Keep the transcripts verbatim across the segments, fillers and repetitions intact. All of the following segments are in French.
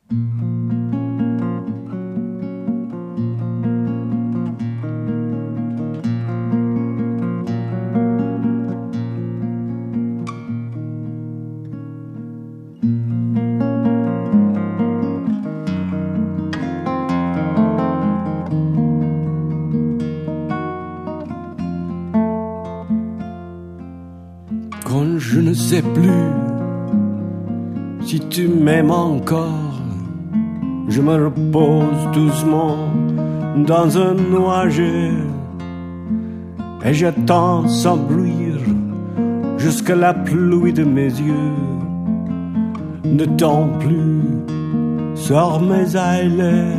Quand je ne sais plus si tu m'aimes encore, je me repose doucement dans un nuage et j'attends sans bruire jusque la pluie de mes yeux ne tombe plus sur mes ailes.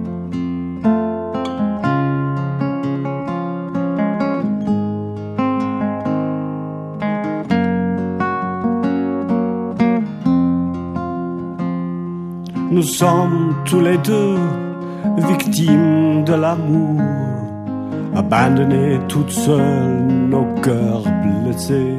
Nous sommes tous les deux victimes de l'amour, abandonnés toutes seules, nos cœurs blessés.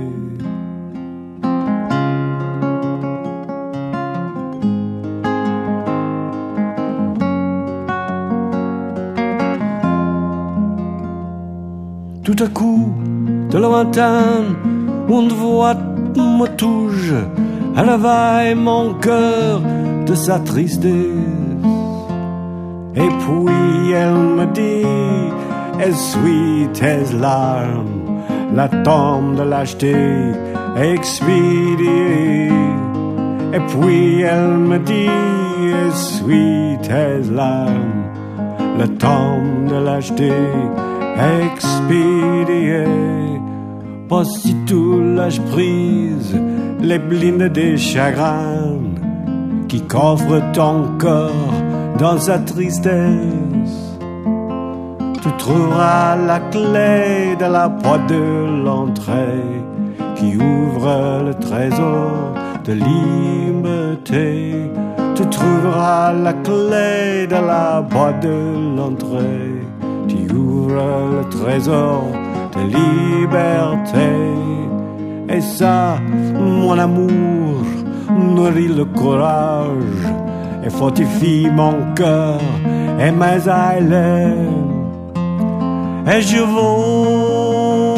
Tout à coup, de lointain, une voix me touche, elle éveille mon cœur de sa tristesse. Et puis elle me dit, essuie tes larmes, la tombe de lâcheté expédiée. Et puis elle me dit, essuie tes larmes, la tombe de lâcheté expédiée. Pas si tout lâche prise les blindes des chagrins qui coffre ton corps dans sa tristesse. Tu trouveras la clé de la porte de l'entrée qui ouvre le trésor de liberté. Tu trouveras la clé de la porte de l'entrée qui ouvre le trésor de liberté. Et ça, mon amour, nourrit le courage et fortifie mon cœur et mes ailes. Et je vaux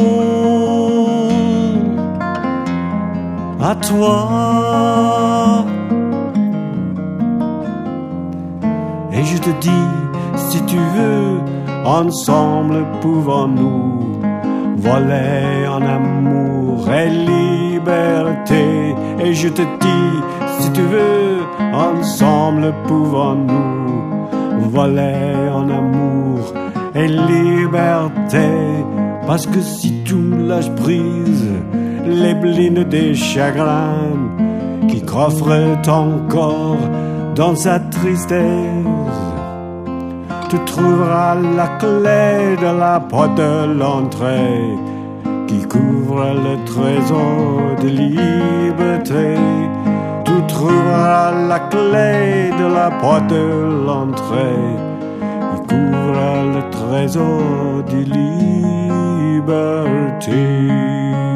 à toi. Et je te dis, si tu veux, ensemble pouvons-nous voler en amour et liberté. Et je te dis, si tu veux, ensemble pouvons-nous voler en amour et liberté. Parce que si tout lâche prise les blines des chagrins qui coffrent ton corps dans sa tristesse, tu trouveras la clé de la porte de l'entrée qui couvre le trésor de liberté. Tu trouveras la clé de la porte de l'entrée qui couvre le trésor de liberté.